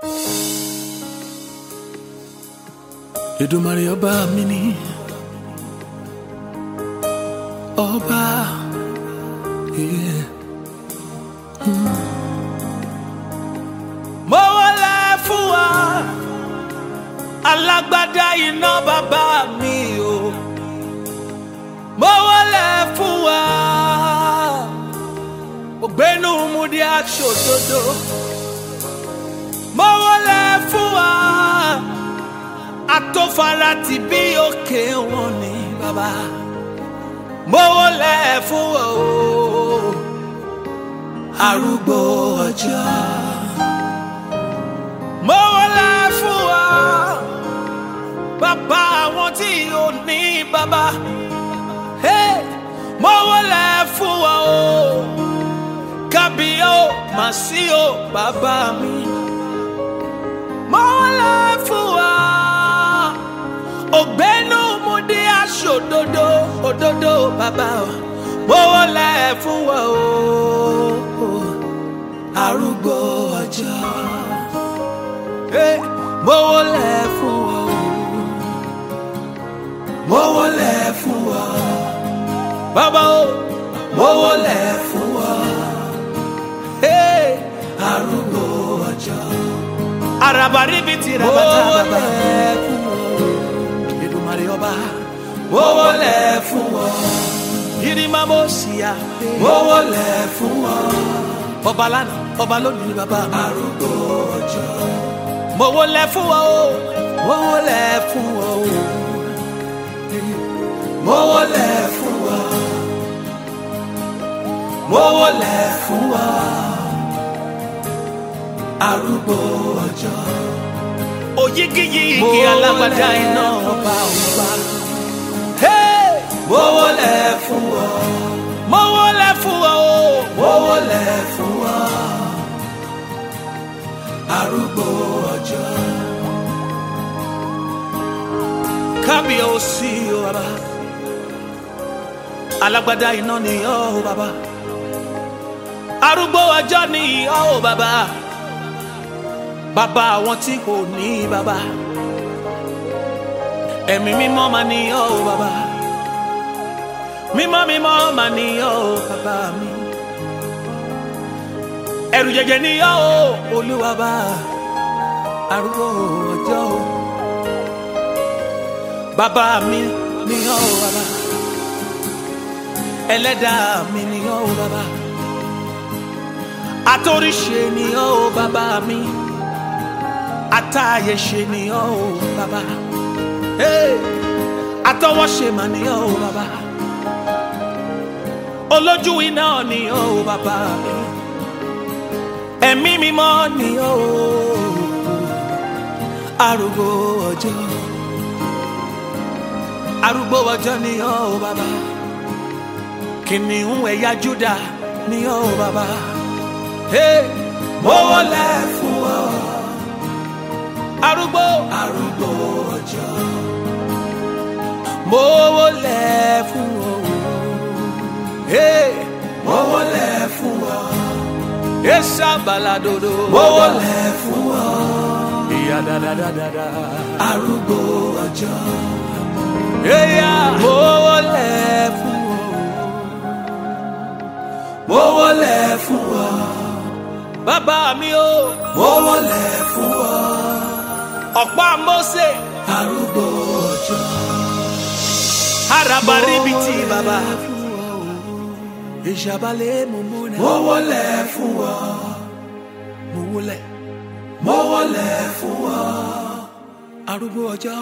Èdùmàrè ọba mi ni ọba mo wọlé fún wa alágbádá iná bàbá mi o mo wọlé fún wa ògbénu múdi aṣòdodo mo wọlé fún wa àtòfara ti bí òkè wọn ni bàbá mo wọlé fún wa o arúgbó ọjọ́ mo wọlé fún wa bàbá àwọn tí ò ní bàbá mo wọlé fún wa o kábíyó màsíò bàbá mi mo wọlé fún wa ògbénu múdi aṣòdodo òdodo bàbá mo wọlé fún wa o arúgbó ọjọ́ mo wọlé fún wa o mo wọlé fún wa bàbá o mo wọlé fún wa arúgbó ọjọ́ arabaribiti rabata bàbá Èdùmàrè ọba mo wọlé fún wa yirimamo siya mo wọlé fún wa ọba lánàá ọba lónìí bàbá arúgbó ọjọ́ mo wọlé fún wa o mo wọlé fún wa o mo wọlé fún wa mo wọlé fún wa arúgbó ọjọ́ òyigiyigi alágbádá iná ọba ọba mo wọlé fún wa mo wọlé fún wa o mo wọlé fún wa arúgbó ọjọ́ kábíyèsí o bàbá alágbádá iná ni ọ́ o bàbá arúgbó ọjọ́ ni ọ́ o bàbá bàbá àwọn tí kò ní bàbá ẹ̀mí mímọ́ mà ni ọ́ o bàbá mímọ́ mímọ́ mà ni ọ́ o bàbá mi ẹ̀rù jẹ̀jẹ̀ ni ọ́ o Olúwa bá arúgbó ọjọ́ o bàbá mi ni ọ́ o bàbá ẹlẹ́dàá mi ni ọ́ o bàbá àtòríṣe ni ọ́ o bàbá mi àtàyèṣe ni ọ́ o bàbá àtọwọ́ṣe mà ni ọ́ o bàbá olójú iná ni ọ́ o bàbá mi ẹ̀mí mímọ́ ni ọ́ o arúgbó ọjọ́ arúgbó ọjọ́ ni ọ́ o bàbá kìnìún ẹ̀yà Júdà ni ọ́ o bàbá mo wọlé fún ọ arúgbó ọjọ́ mo wọlé fún ọ mo wọlé fún ọ esa baladodo mo wọlé fún ọ ìyá dáadáa arúgbó ọjọ́ mo wọlé fún ọ mo wọlé fún ọ bàbá mi o mo wọlé fún ọ ọ̀pá Mósè arúgbó ọjọ́ arabaribiti bàbá ìṣàbálẹ̀ mọ̀mọ́nà mo wọlé fún ọ mo wọlé fún ọ arúgbó ọjọ́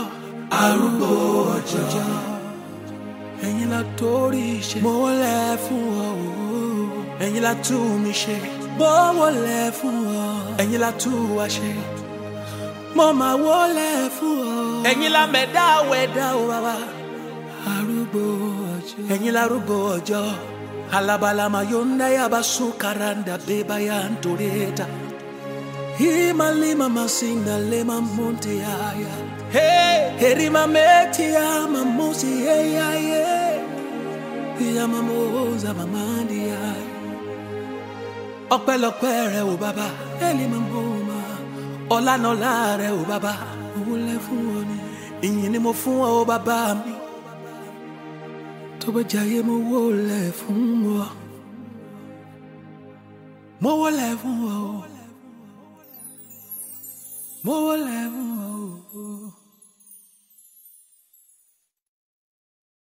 ẹ̀yin la torí ṣe mo wọlé fún ọ ẹ̀yin la tú mi ṣe mo wọlé fún ọ ẹ̀yin la tú wa ṣe mo máa wọlé fún ọ ẹ̀yin la mẹ̀dá wẹ̀dá o bàbá arúgbó ọjọ́ ẹ̀yin la arúgbó ọjọ́ alabalama yonda yabasu karanda beba ya ntoreta himalima masinda lema monte aya herima meti ya mamusi ya ya mamoza mamandi ya ọpẹ́lọpẹ́ rẹ o bàbá eli mamboma ọlá náà láàrẹ o bàbá mo wọlé fún ọ ni ìyìn ni mo fún ọ bàbá mi tó bá jayé mo wọlé fún ọ mo wọlé fún ọ mo wọlé fún ọ.